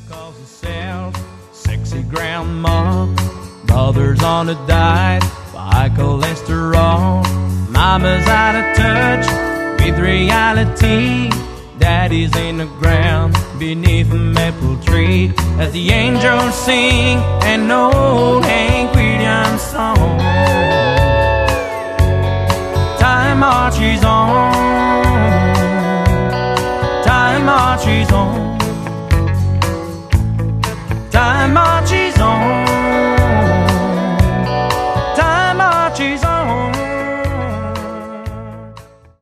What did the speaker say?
calls herself sexy grandma. Brother's on a diet, high cholesterol. Mama's out of touch with reality. Daddy's in the ground beneath a maple tree as the angels sing and old Hank Williams